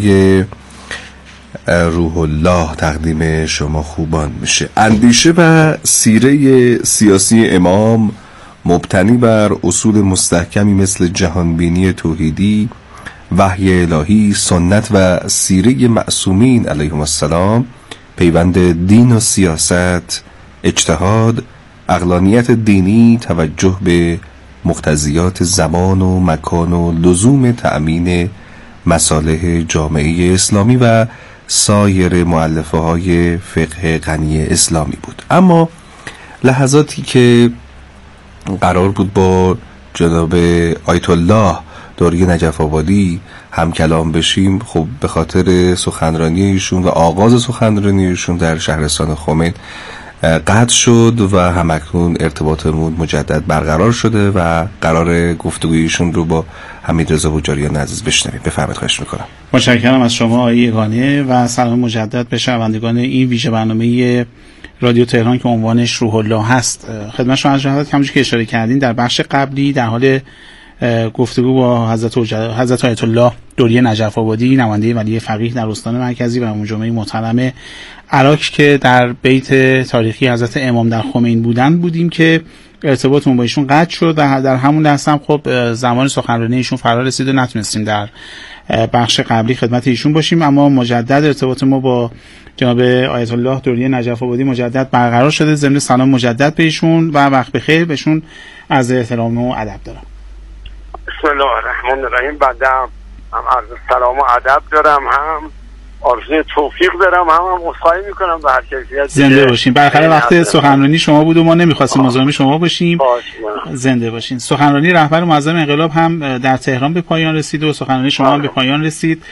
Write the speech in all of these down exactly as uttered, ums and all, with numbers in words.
یه روح الله تقدیم شما خوبان میشه. اندیشه و سیره سیاسی امام مبتنی بر اصول مستحکمی مثل جهانبینی توحیدی، وحی الهی، سنت و سیره معصومین علیهم السلام، پیوند دین و سیاست، اجتهاد، عقلانیت دینی، توجه به مقتضیات زمان و مکان و لزوم تأمین مصالح جامعه اسلامی و سایر مؤلفه های فقه غنی اسلامی بود. اما لحظاتی که قرار بود با جناب آیت الله داری نجف آبادی هم کلام بشیم، خب به خاطر سخنرانی ایشون و آغاز سخنرانی ایشون در شهرستان خمین قطع شد و همکنون ارتباطمون مجدد برقرار شده و قرار گفتگویشون رو با حمیدرضا بوجاریان عزیز بشنویم. بفرمایید. خواهش میکنم. متشکرم از شما آقای یگانه و سلام مجدد به شنوندگان این ویژه برنامه رادیو تهران که عنوانش روح الله هست. خدمت شما عرض شود که همونجوری که اشاره کردین در بخش قبلی در حال گفتگو با حضرت حضرت آیت الله دوری نجف آبادی نماینده ولی فقیه در استان مرکزی و امام جمعه محترم عراق که در بیت تاریخی حضرت امام در خمین بودن بودیم که ارتباطمون با ایشون قطع شد و در همون لحظه هم خب زمان سخنرانی ایشون فرا رسید و نتونستیم در بخش قبلی خدمت ایشون باشیم، اما مجدد ارتباط ما با جناب آیت الله دوری نجف آبادی مجدد برقرار شده. ضمن سلام مجدد به ایشون و وقت بخیر بهشون از احترام و ادب دارم. بسم الله الرحمن الرحیم. بنده هم عرض سلام و ادب دارم، هم آرزوی توفیق دارم، هم هم عذرخواهی میکنم به هر کسی. زنده باشین. بالاخره وقت سخنرانی شما بود و ما نمیخواستیم مزاحم شما باشیم. زنده باشین. سخنرانی رهبر معظم انقلاب هم در تهران به پایان رسید و سخنرانی شما هم به پایان رسید.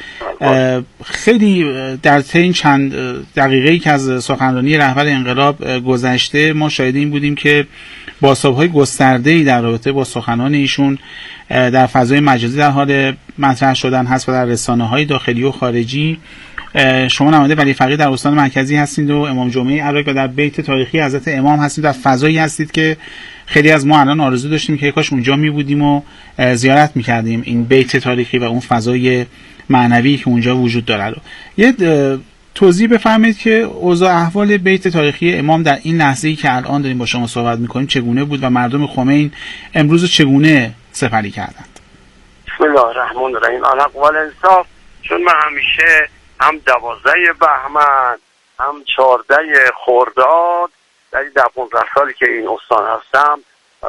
خیلی در طی چند دقیقه‌ای که از سخنرانی رهبر انقلاب گذشته ما شاهد این بودیم که بازتاب‌های گسترده‌ای در رابطه با سخنان ایشون در فضای مجازی در حال مطرح شدن هست و در رسانه‌های داخلی و خارجی. شما نماینده ولی فقیه در استان مرکزی هستید و امام جمعه عراق و در بیت تاریخی حضرت امام هستید، در فضایی هستید که خیلی از ما الان آرزو داشتیم که کاش اونجا می بودیم و زیارت می‌کردیم این بیت تاریخی و اون فضای معنوی که اونجا وجود داره. یه توضیح بفرمایید که اوضاع احوال بیت تاریخی امام در این لحظه‌ای که الان داریم با شما صحبت می‌کنیم چگونه بود و مردم خمین امروز چگونه سپری کردند؟ بسم الله الرحمن الرحیم. الحق و الانصاف. چون من همیشه هم دوازده بهمن هم چهارده خرداد در این ده پانزده سالی که این استان هستم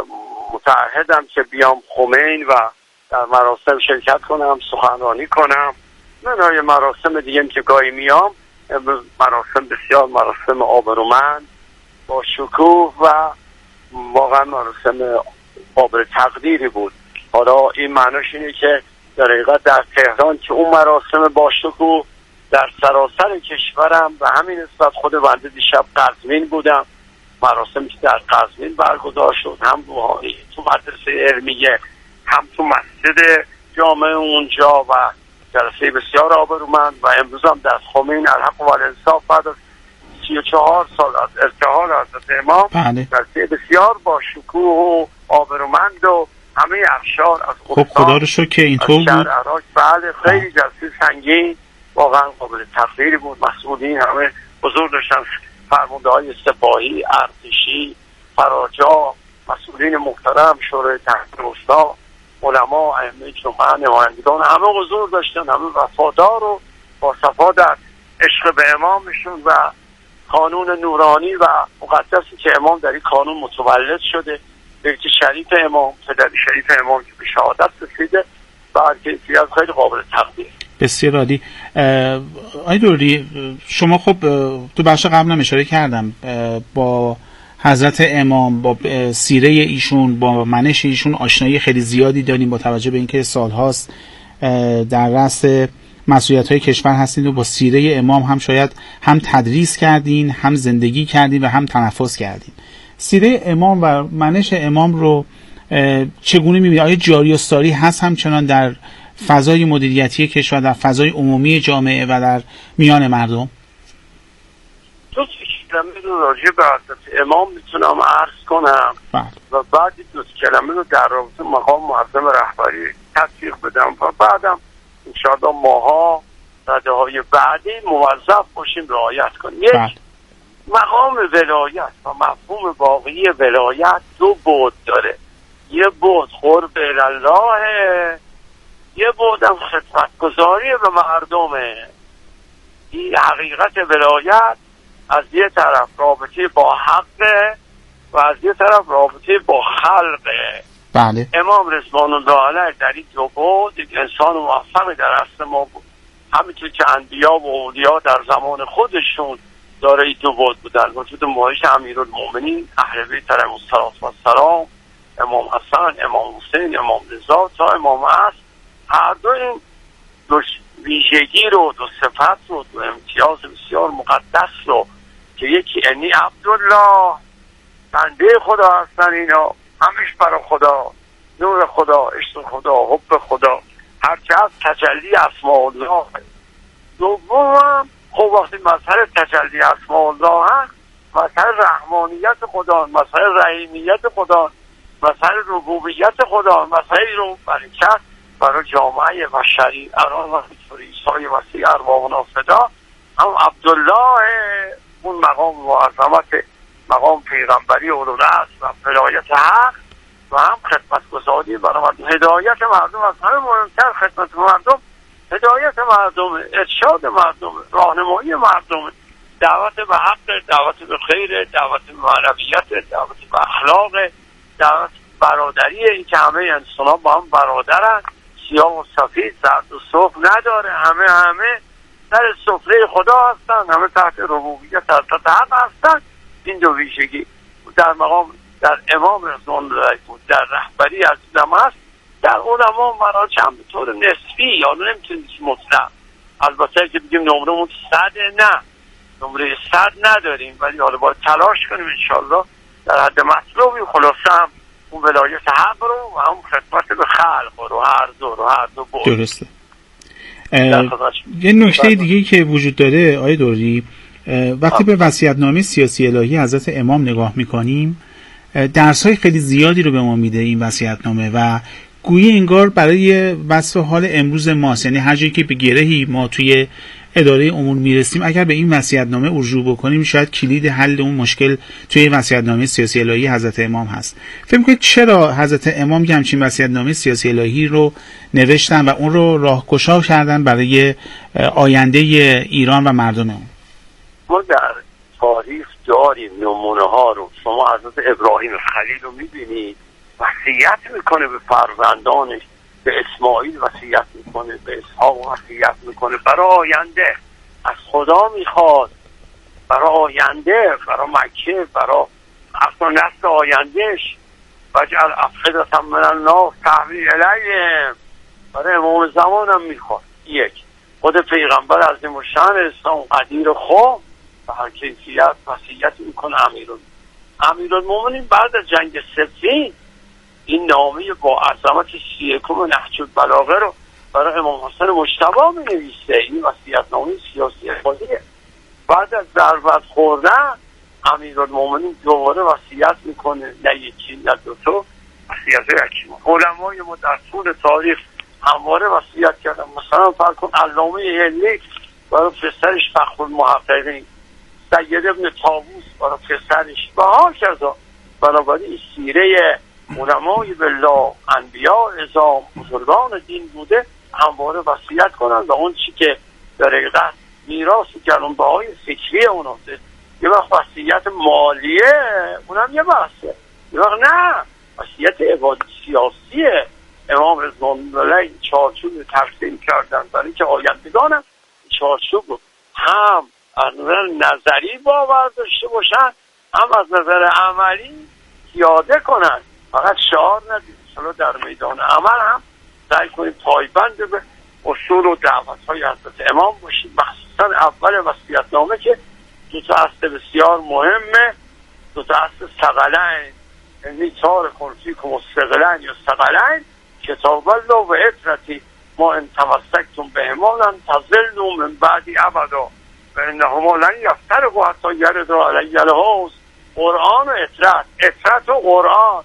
متعهدم که بیام خمین و در مراسم شرکت کنم، سخنرانی کنم. منهای مراسم دیگه که گاهی میام، امروز مراسم بسیار مراسم آبرومند با شکوه و واقعا مراسم قابل تقدیری بود. حالا این معناش اینه که در حقیقت در تهران که اون مراسم با شکوه در سراسر کشورم و همین نسبت خود بنده دیشب قزوین بودم، مراسمی که در قزوین برگزار شد، هم روحانی تو مدرسه علمیه هم تو مسجد جامع اونجا و جلسه بسیار آبرومند. و امروز هم در خمین الحق و الانصاف بعد از سی و چهار سال از ارتحال حضرت امام جلسه بسیار با شکوه و آبرومند و همه افشار از خب خدا رو شکر که اینطور بود. عراق بله خیلی جلسه سنگین واقعا قابل تقدیری بود. مسئولین همه حضور داشتن، فرمانده های سپاهی، ارتشی، فراجا، مسئولین محترم، شورای تحریر استان، علما، ائمه جمعه، نمایندگان همه حضور داشتن، همه وفادار و با صفا در عشق به امامشون و قانون نورانی و مقدسی که امام در این قانون متولد شده، بیت شریف امام، پدر شریف امام که به شهادت رسیده و کیفیت خیلی قابل تقدیر. بسیار عالی. آقای دوری، شما خب تو بخش قبل هم اشاره کردم با حضرت امام، با سیره ایشون، با منش ایشون آشنایی خیلی زیادی داریم با توجه به اینکه سالهاست در رأس مسئولیت‌های کشور هستید و با سیره امام هم شاید هم تدریس کردین، هم زندگی کردین و هم تنفس کردین. سیره امام و منش امام رو چگونه می‌بینید؟ آیا جاری و ساری هست همچنان در فضای مدیریتی کشور، در فضای عمومی جامعه و در میان مردم؟ دو کلمه راجع به حضرت امام میتونم عرض کنم بله. و بعد دو کلمه رو در رابطه مقام معظم رهبری تطبیق بدم و بعدم انشاءالله ماها در های بعدی موظف باشیم رعایت کنیم. یک بله. مقام ولایت و مفهوم واقعی ولایت دو بعد داره، یه بعد قرب الله، یه بعد هم خدمتگزاری به مردمه. این حقیقت ولایت از یه طرف رابطه با حقه و از یه طرف رابطه با خلقه. بله. امام رضوان الله علیه در این دو بعد یک انسان موفق در عصر ما بود، همینطور که انبیا و اولیا در زمان خودشون داره این دو بعد بودن. وجود مهیش امیرالمومنین اهل بیت علیهم السلام، امام حسن، امام حسین، امام رضا تا امام عصر، هر دو این دو ویژگی رو، دو صفت رو، دو امتیاز بسیار مقدس رو که یکی انی عبدالله، بنده خدا هستن، اینا همیش برای خدا، نور خدا، عشق خدا، حب خدا، هرچه از تجلی اسماء الله. دوم خب وقتی مسئله تجلی اسماء الله هست، مسئله رحمانیت خدا، مسئله رحیمیت خدا، مسئله ربوبیت خدا، مسئله رو برکت برای جامعه بشری الان وقتی فریسای وسیع ارواحنا فدا، هم عبدالله اون مقام معظمت، مقام پیغمبری اولوالعزم و ولایت حق، و هم خدمتگزاری برای مردم، هدایت مردم. از همه مهمتر خدمت مردم هدایت مردم، ارشاد مردم، راهنمایی مردم، دعوت به حق، دعوت به خیر، دعوت به معنویت، دعوت به اخلاق، دعوت برادری، این که همه انسان با هم برادرن، سیاه و سفید، زرد و سرخ نداره، همه همه در سفره خدا هستن، همه تحت ربوبیت حضرت حق هستن. این دو ویژگی در مقام در امام رضوان الله بود، در رهبری عزیزم هست، در علما مراجع هم به طور نسبی، یا نمیتونیم مطلق، البته که بگیم نمرمون صد، نه نمره صد نداریم، ولی حالا باید تلاش کنیم انشالله در حد مطلوبی. خلاصه هم اون ولایت حق رو و هم خدمت به خلق رو، هر دو رو، هر دو بود. درسته. یه نکته دیگه که وجود داره آقای دوری، وقتی به وصیت‌نامه سیاسی الهی حضرت امام نگاه میکنیم، درس‌های خیلی زیادی رو به ما میده این وصیت‌نامه و گویی انگار برای وصف حال امروز ماست. یعنی هر جایی که به گرهی ما توی اداره امور میرسیم، اگر به این وصیت‌نامه رجوع بکنیم، شاید کلید حل اون مشکل توی وصیت‌نامه سیاسی الهی حضرت امام هست. فکر می‌کنید چرا حضرت امام همچین وصیت‌نامه سیاسی الهی رو نوشتن و اون رو راهگشا کردن برای آینده ایران و مردم اون؟ ما در تاریخ داریم نمونه ها رو. شما حضرت ابراهیم خلیل رو می‌بینید، وصیت میکنه به فرزندانش، به اسماعیل وصیت میکنه، به اسحاق وصیت میکنه، برای آینده از خدا میخواد، برای آینده، برای مکه، برای اصلا نسل آیندهش، وجعل افئدة من الناس تهوی الیهم، برای امام زمان هم میخواد. یک، خود پیغمبر عظیم الشأن اسلام قدیر خود به هر کیفیت وصیت میکنه. امیرالمومنین امیرالمومنین بعد از جنگ صفین این نامه با عظمت سی یکم نهج البلاغه رو برای امام حسن مجتبی می نویسه. این وصیت‌نامه سیاسی خودیه. بعد از ضربت خوردن امیرالمومنین دوباره وصیت میکنه، نه یکی نه دو تا، وصیت یکی. علمای ما در طول تاریخ همواره وصیت کردن. مثلا فرض کن علامه هلی برای پسرش فخرالمحققین، سید ابن طاووس برای پسرش و هاکذا. بنابراین سیره علمای بالله، انبیاء اعظام، بزرگان دین بوده همواره وصیت کنن و اون چی که در حقیقت میراثی که اون بهای فکری اونها یه وقت وصیت مالیه، اونم یه بحثه، یه وقت نه وصیت عبادی سیاسیه. امام رضوان الله چارچوب تقسیم کردن برای که آیندگان هم چارچوب رو هم از نظر نظری باور داشته باشن، هم از نظر عملی پیاده کنن. فقط شعار ندید، حالا در میدان عمل هم سعی کنید پایبند به اصول و دعوت‌های حضرت امام باشید. مخصوصا اول وصیت‌نامه که دو تا اصل بسیار مهمه، دو تا اصل ثقلین، یعنی تار کنفیکم و ثقلین یا ثقلین، کتاب الله و عترتی، ما ان تمسکتم بهما لن تضلوا من بعدی ابدا و انهما لن یفترقوا حتی یردا علی الحوض. قرآن و عترت، عترت و قرآن،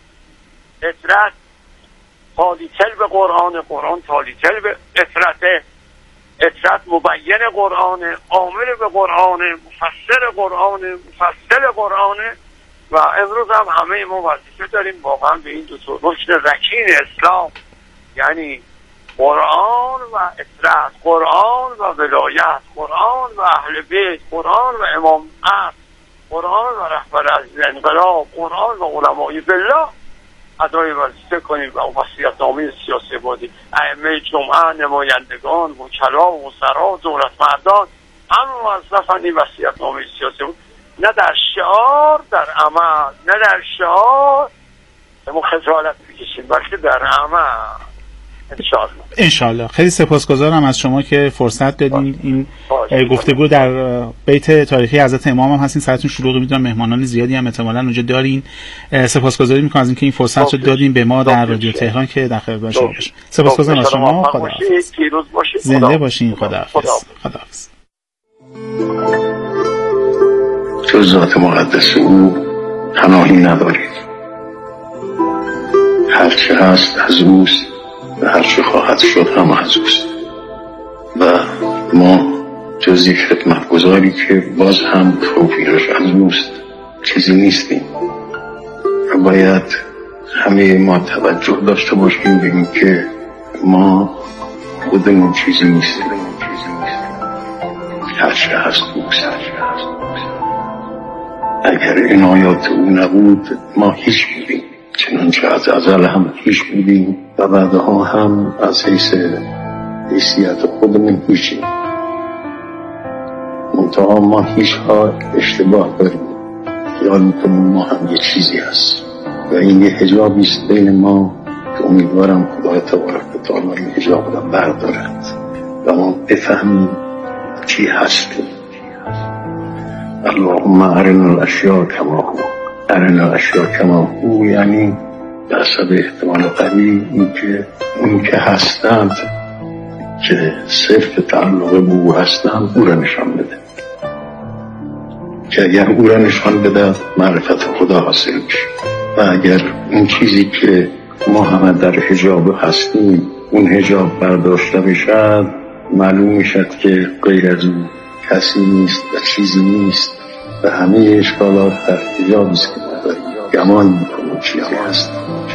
عترت تالیتل به قرآن، قرآن تالیتل به عترته. اطرت مبین قرآن، عامل به قرآن، مفسر قرآن، مفصل قرآن. و امروز هم همه ما وظیفه داریم واقعا به این دو تا رکن رکین اسلام، یعنی قرآن و اطرت، قرآن و ولایت، قرآن و اهل بیت، قرآن و امام عصر، قرآن و رهبر از انقلاب، قرآن و علمای بالله ادای وظیفه کنیم و وصیت‌نامه سیاسی بادی ائمه جمعه، نمایندگان، وکلا، وزرا، دولتمردان همه موظفن این وصیت‌نامه سیاسی بود، نه در شعار در عمل، نه در شعار ما خجالت بکشیم بلکه در عمل. انشالله انشالله. خیلی سپاسگزارم از شما که فرصت دادین این گفتگو در بیت تاریخی حضرت امام هم هستین، سرتون شلوغه، میدونم مهمانان زیادی هم احتمالاً اونجا دارین. سپاسگزاری میکنم از اینکه این فرصت رو دادین به ما در رادیو تهران که در خدمت شما باشیم. سپاسگزارم از شما. خداحافظ. زنده باشین. خداحافظ. خداحافظ. جز ذات مقدس او پناهی ندارید. هرچه هست از اوست و هرچه خواهد شد هم از اوست و ما جز یک خدمتگزاری که باز هم توفیقش از اوست چیزی نیستیم و باید همه ما توجه داشته باشیم به این که ما خودمون چیزی نیستیم. هرچه هست اوست. اگر این آیات او نبود ما هیچ بودیم، چنانچه از ازل هم هیچ بودیم و بعدها هم از حیث حیثیت خودمون هیچیم. منتها ما هیچ ها اشتباه داریم، خیال میکنیم ما هم یه چیزی هست و این یه حجابی است بین ما که امیدوارم خدای تبارک و تعالی این حجاب را بردارد و ما بفهمیم چی هستیم. اللهم ارنا الاشیاء کما هو. ارنا الاشیاء کما هو یعنی به حسب احتمال قوی این که اون که هستند که صرف تعلق به او هستند او را نشان بده، که اگر او را نشان بده معرفت خدا حاصل میشه و اگر اون چیزی که ما همه در حجاب هستیم اون حجاب برداشته بشد معلوم میشد که غیر از اون کسی نیست و چیزی نیست و همه اشکالات در حجاب است که ما داریم گمان میکنیم چیزی هست.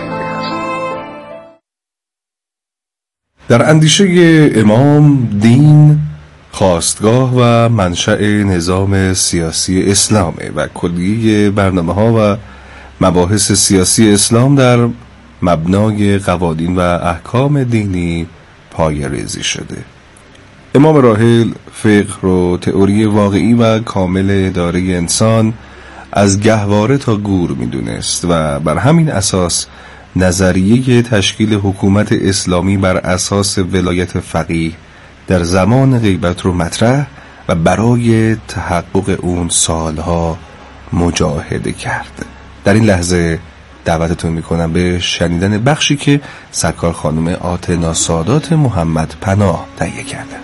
در اندیشه امام دین خواستگاه و منشأ نظام سیاسی اسلامه و کلیه برنامه ها و مباحث سیاسی اسلام در مبنای قوانین و احکام دینی پایه‌ریزی شده. امام راحل فقه و تئوری واقعی و کامل اداره انسان از گهواره تا گور میدونست و بر همین اساس نظریه تشکیل حکومت اسلامی بر اساس ولایت فقیه در زمان غیبت رو مطرح و برای تحقق اون سالها مجاهده کرد. در این لحظه دعوتتون میکنم به شنیدن بخشی که سرکار خانم آتنا سادات محمد پناه تهیه کردن.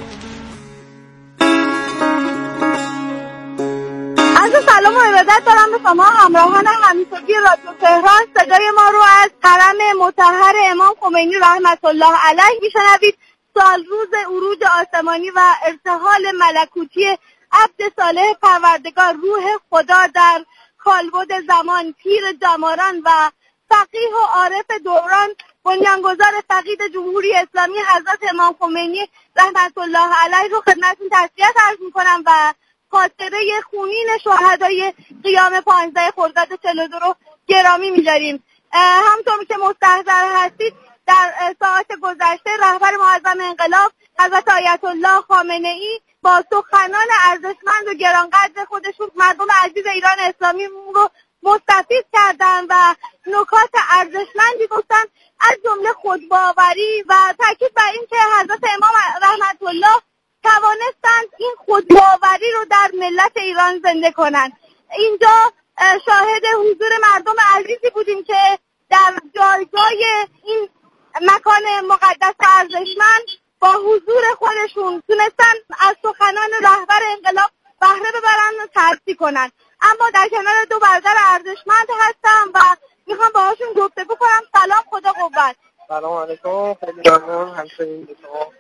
سلام و ارادت دارم به شما همراهان همیشگی رادیو تهران. صدای ما رو از حرم مطهر امام خمینی رحمت الله علیه میشنوید. سال روز عروج آسمانی و ارتحال ملکوتی عبد صالح پروردگار روح خدا در کالبد زمان، پیر جماران و فقیه و عارف دوران، بنیانگذار فقید جمهوری اسلامی حضرت امام خمینی رحمت الله علیه رو خدمتتون تسلیت عرض میکنم و خاطره خونین شهدای قیام پانزده خرداد چهل و دو رو گرامی می‌داریم. همونطور که مستحضر هستید در ساعات گذشته رهبر معظم انقلاب حضرت آیت الله خامنه‌ای با سخنان ارزشمند و گرانقدر خودشون مردم عزیز ایران اسلامی رو مستفید کردن و نکات ارزشمندی گفتن، از جمله خودباوری و تاکید بر این که حضرت امام رحمت الله توانستند این خودباوری رو در ملت ایران زنده کنند. اینجا شاهد حضور مردم عزیزی بودیم که در جایگاه این مکان مقدس ارزشمند با حضور خودشون تونستن از سخنان رهبر انقلاب بهره ببرن و ترسی کنن. اما در کنار دو برادر ارزشمند هستم و میخوام باهاشون گفتگو کنم. سلام، خدا قوت. سلام علیکم، خیلی ممنون. همچنین به شما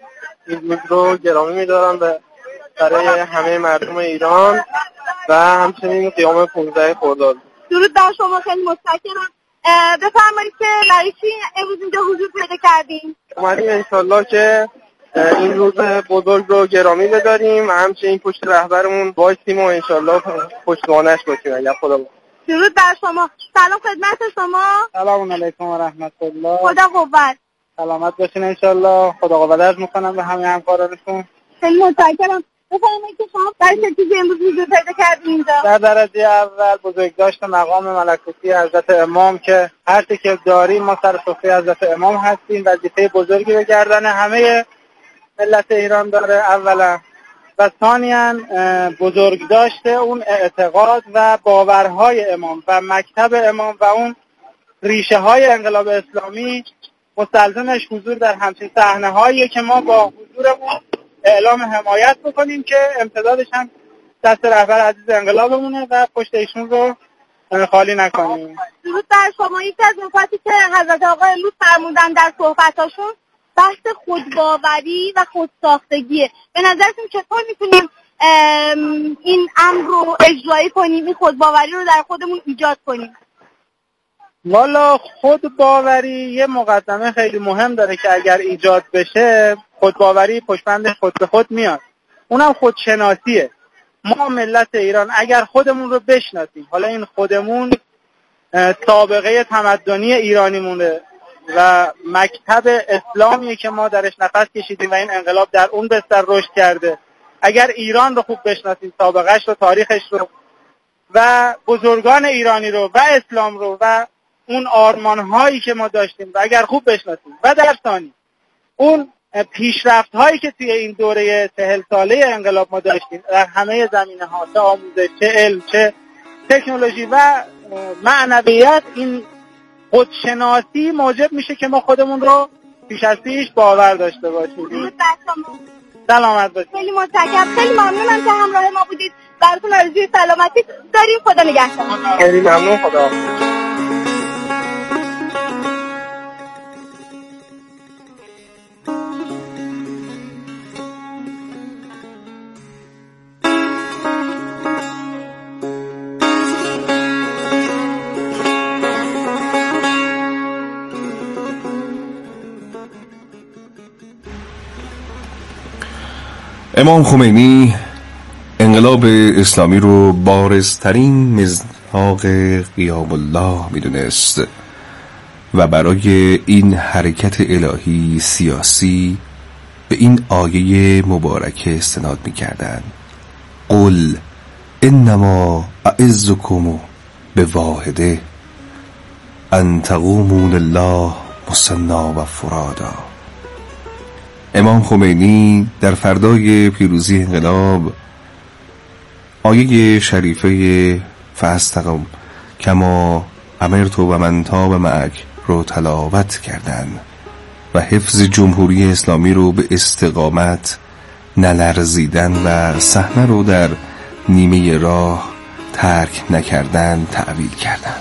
این روز رو گرامی می‌دارم برای همه مردم ایران و همچنین قیام پانزده خرداد. درود بر شما، خیلی متشکرم. بفرمایید که برای چی امروز اینجا حضور پیدا کردیم؟ اومدیم انشالله که این روز بزرگ رو گرامی بداریم و همچنین پشت رهبرمون وایسیم و انشالله پشتوانش باشیم اگر خدا بود. درود بر شما. سلام خدمت شما. سلام علیکم و رحمت الله. خدا قوت. سلامت باشین انشالله. خدا قوت عرض میکنم به همه همکارانتون. خیلی متشکرم. بفرمایید که شما برای چه چیزی امروز حضور پیدا کردین اینجا؟ در درجه اول بزرگداشت مقام ملکوتی حضرت امام که هر چه که داریم ما سر سفره حضرت امام هستیم. وظیفه بزرگی به گردن همه ملت ایران داره اولا، و ثانیاً بزرگداشت اون اعتقاد و باورهای امام و مکتب امام و اون ریشه های انقلاب اسلامی مستلزمش حضور در همچین صحنه هایی که ما با حضورمون اعلام حمایت بکنیم که امتدادش هم دست رهبر عزیز انقلابمونه و پشت ایشون رو خالی نکنیم. درود بر شما. یکی از نکاتی که حضرت آقا امروز فرمودن در صحبتاشون بحث خودباوری و خودساختگیه. به نظرتون چطور میتونیم این امر رو اجرایی کنیم، این خودباوری رو در خودمون ایجاد کنیم؟ والا خودباوری یه مقدمه خیلی مهم داره که اگر ایجاد بشه خودباوری پشتبندش خود به خود میاد. اونم خودشناسیه. ما ملت ایران اگر خودمون رو بشناسیم، حالا این خودمون سابقه تمدنی ایرانی مونده و مکتب اسلامیه که ما درش نفس کشیدیم و این انقلاب در اون بستر رشد کرده. اگر ایران رو خوب بشناسیم، سابقهش رو، تاریخش رو و بزرگان ایرانی رو و اسلام رو و اون آرمان‌هایی که ما داشتیم و اگر خوب بشناسیم و در ثانی اون پیشرفت‌هایی که توی این دوره چهل ساله انقلاب ما داشتیم در همه زمینه‌ها، چه آموزش، چه علم، چه تکنولوژی و معنویت، این خودشناسی موجب میشه که ما خودمون رو پیش از پیش باور داشته باشیم. سلامت باشید. خیلی متشکرم. خیلی ممنونم که همراه ما بودید. براتون آرزوی سلامتی داریم. خدا نگهدار. خیلی ممنون. خدا. امام خمینی انقلاب اسلامی رو بارزترین مصداق قیام الله میدونست و برای این حرکت الهی سیاسی به این آیه مبارکه استناد میکردن: قل انما اعزکم بواحده ان تقوموا لله مثنی و فرادا. امام خمینی در فردای پیروزی انقلاب آیه شریفه فاستقم کما امرت و من تاب معک رو تلاوت کردند و حفظ جمهوری اسلامی رو به استقامت، نلرزیدن و صحنه رو در نیمه راه ترک نکردن تعبیر کردند.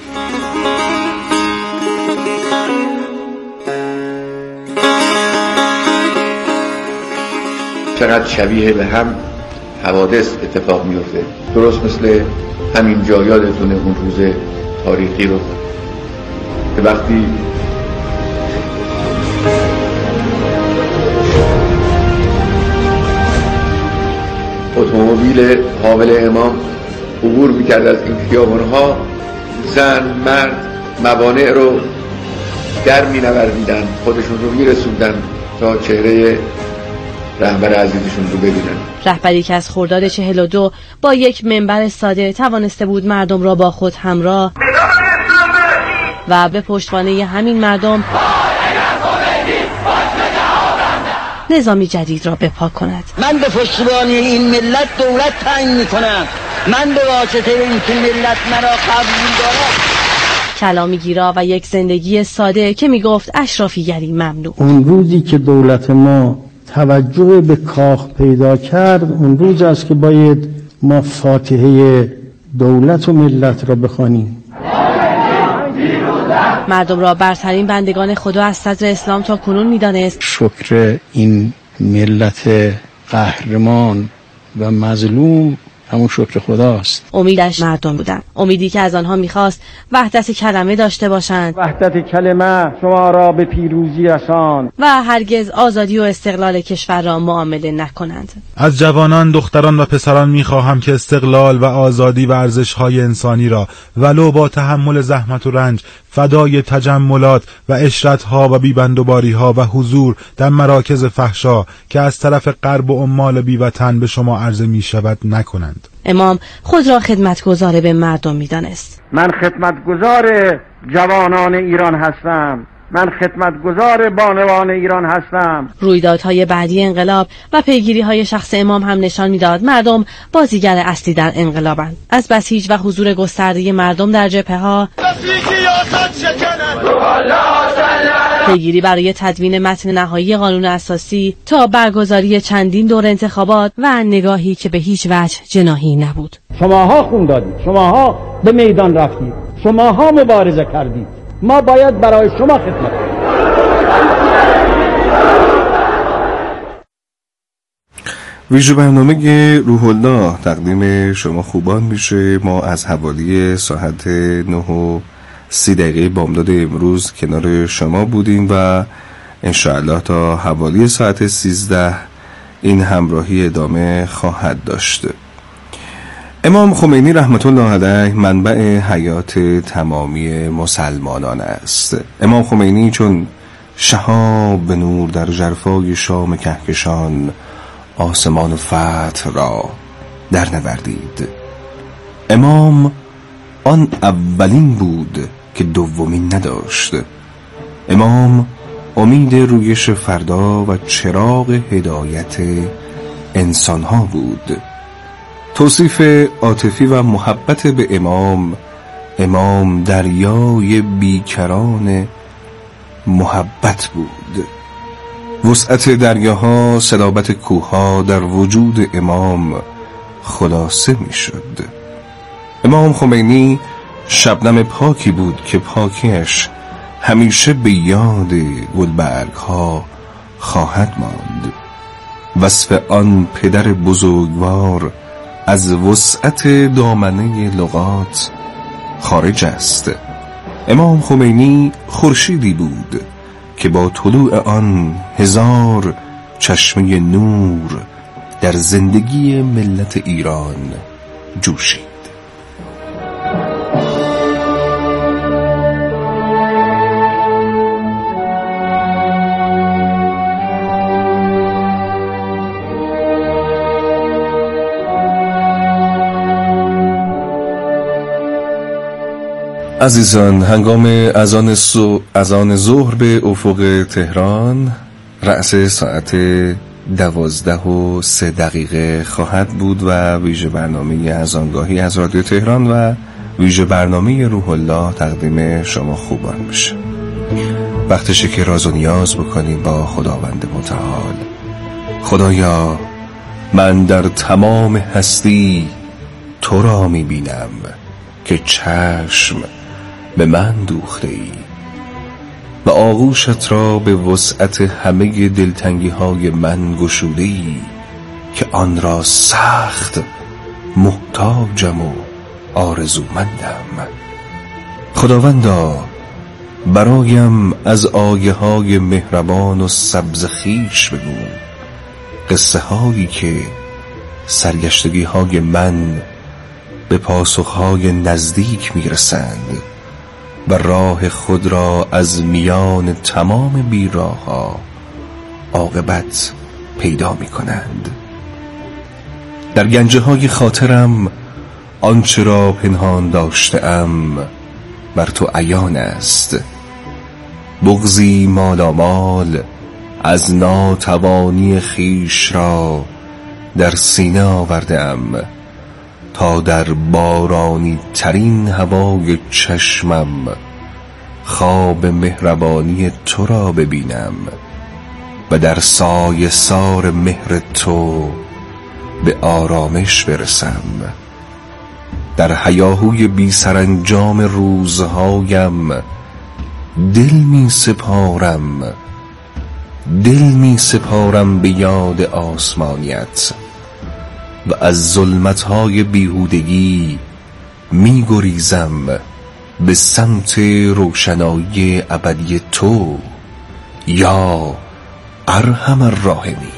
چقدر شبیه به هم حوادث اتفاق میفته. درست مثل همین جا یادتونه اون روز تاریخی رو که وقتی اتومبیل حامل امام عبور میکرد از این خیابانها، زن مرد موانع رو در مینوردیدن، خودشون رو میرسوندن تا چهره رهبر عزیزشون رو ببینن. رهبری که از خرداد چهل و دو با یک منبر ساده توانسته بود مردم را با خود همراه و به پشتوانه همین مردم نظامی جدید را بپا کند. من به پشتوانه این ملت دولت تعیین میکنم. من به واسطه اینکه ملت مرا قبول دارد. کلامی گیرا و یک زندگی ساده که میگفت اشرافیگری ممنوع. اون روزی که دولت ما توجه به کاخ پیدا کرد، اون روز است که باید ما فاتحه دولت و ملت را بخوانیم. مردم را برترین بندگان خدا از صدر اسلام تا کنون می‌دانست. شکر این ملت قهرمان و مظلوم همون شکر خداست. امیدش مردم بودن، امیدی که از آنها میخواست وحدت کلمه داشته باشند، وحدت کلمه شما را به پیروزی رساند و هرگز آزادی و استقلال کشور را معامله نکنند. از جوانان، دختران و پسران میخواهم که استقلال و آزادی و ارزش‌های انسانی را ولو با تحمل زحمت و رنج فدای تجملات و اشرت‌ها و بیبندوباری‌ها و حضور در مراکز فحشا که از طرف غرب و عمال بیوطن به شما عرضه می‌شود نکنند. امام خود را خدمتگزار به مردم می‌دانست. من خدمتگزار جوانان ایران هستم، من خدمتگزار بانوان ایران هستم. رویدادهای بعدی انقلاب و پیگیری‌های شخص امام هم نشان می‌داد مردم بازیگر اصلی در انقلابند. از بسیج و حضور گسترده مردم در جبهه‌ها، پیگیری برای تدوین متن نهایی قانون اساسی تا برگزاری چندین دور انتخابات و نگاهی که به هیچ وجه جناحی نبود. شماها خون دادید، شماها به میدان رفتید، شماها مبارزه کردید، ما باید برای شما خدمت کنیم. ویژه برنامه روح الله تقدیم شما خوبان میشه. ما از حوالی ساعت نه و سی دقیقه بامداد امروز کنار شما بودیم و انشاءالله تا حوالی ساعت سیزده این همراهی ادامه خواهد داشت. امام خمینی رحمت الله علیه منبع حیات تمامی مسلمانان است. امام خمینی چون شهاب نور در ژرفای شام کهکشان آسمان فتح را در نوردید. امام آن اولین بود که دومین نداشت. امام امید رویش فردا و چراغ هدایت انسانها بود. توصیف عاطفی و محبت به امام، امام دریای بیکران محبت بود. وسعت دریاها، صلابت کوهها در وجود امام خلاصه می شد. امام خمینی شبنم پاکی بود که پاکیش همیشه به یاد گلبرگ ها خواهد ماند. وصف آن پدر بزرگوار از وسعت دامنه لغات خارج است. امام خمینی خورشیدی بود که با طلوع آن هزار چشمه نور در زندگی ملت ایران جوشید. عزیزان، هنگام اذان سو اذان ظهر به افق تهران رأس ساعت دوازده و سه دقیقه خواهد بود و ویژه برنامه اذانگاهی از رادیو تهران و ویژه برنامه روح الله تقدیم شما خوبان میشه. وقتشه که راز و نیاز بکنیم با خداوند متعال. خدایا، من در تمام هستی تو را میبینم که چشم به من دوخته ای و آغوشت را به وسعت همه دلتنگی های من گشوده ای که آن را سخت محتاجم و آرزومندم. خداوندا، برایم از آیه های مهربان و سبز خویش بگو، قصه هایی که سرگشتگی های من به پاسخهای نزدیک میرسند و راه خود را از میان تمام بیراه ها عاقبت پیدا می کنند. در گنجه های خاطرم آنچه را پنهان داشتم بر تو عیان است. بغضی مالامال از ناتوانی خیش را در سینه آوردم تا در بارانی ترین هوای چشمم خواب مهربانی تو را ببینم و در سایه سار مهر تو به آرامش برسم. در هیاهوی بی سرانجام روزهایم دل می سپارم دل می سپارم به یاد آسمانیت و از ظلمتهای بیهودگی می گریزم به سمت روشنایی ابدی تو یا ارحم الراحمین.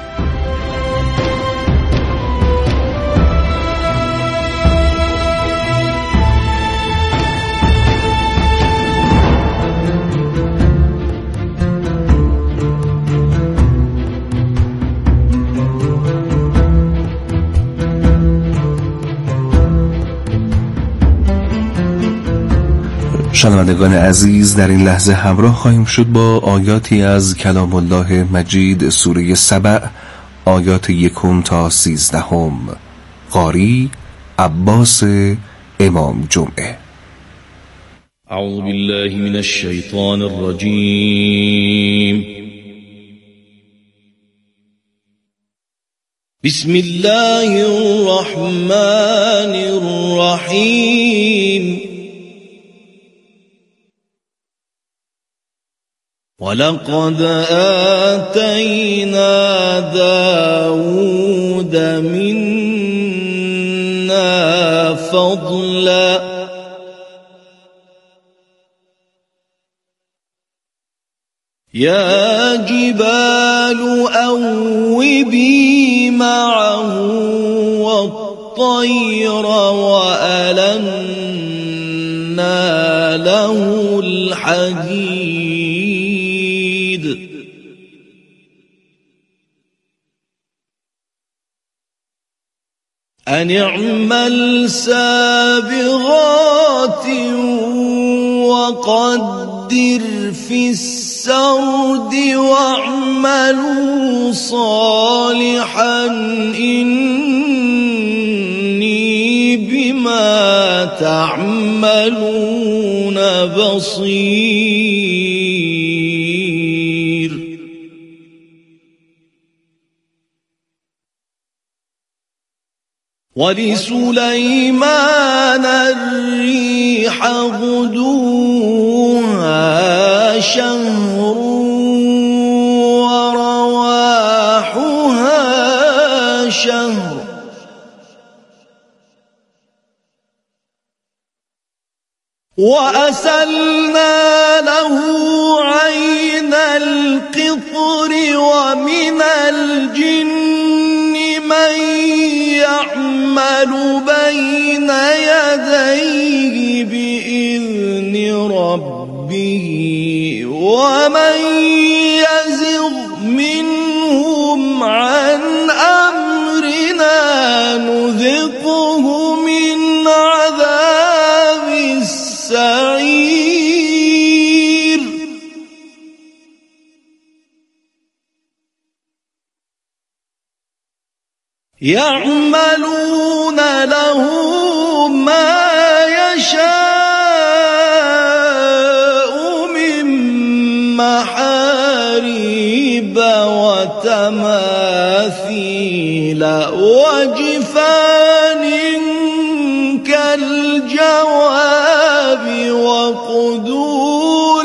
شنوندگان عزیز، در این لحظه همراه خواهیم شد با آیاتی از کلام الله مجید سوره سبع، آیات یکم تا سیزدهم. قاری عباس امام جمعه. اعوذ بالله من الشیطان الرجیم. بسم الله الرحمن الرحیم. ولقد آتينا داود منا فضلا يا جبال أوبي معه والطير وألنا له الحديد أن اعمل سابغات وقدر في السرد واعملوا صالحا إني بما تعملون بصير. ولسليمان الريح غدوها شهر ورواحها شهر وأسلنا له عين القطر ومن الجن من يعمل بين يديه بإذن ربه ومن يزغ منهم عن أمرنا نذقه من عذاب السعير. يعملون له ما يشاء من محاريب وتماثيل وجفان كالجواب وقدور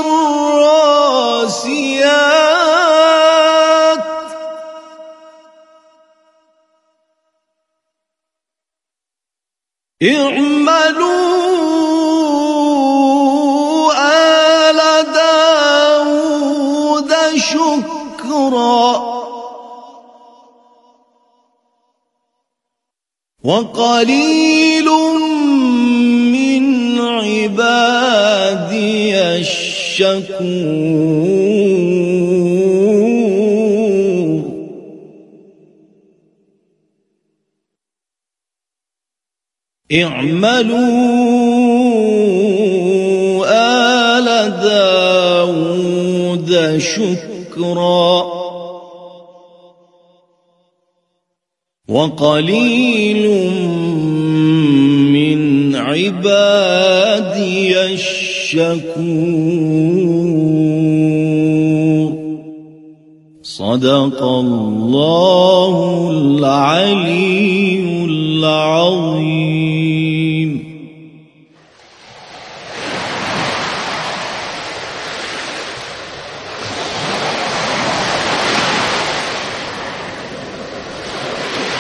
الراسيات اعملوا آل داود شكرا وقليل من عبادي الشكور. اعملوا آل داود شكرا وقليل من عبادي الشكور. صدق الله العلي العظيم.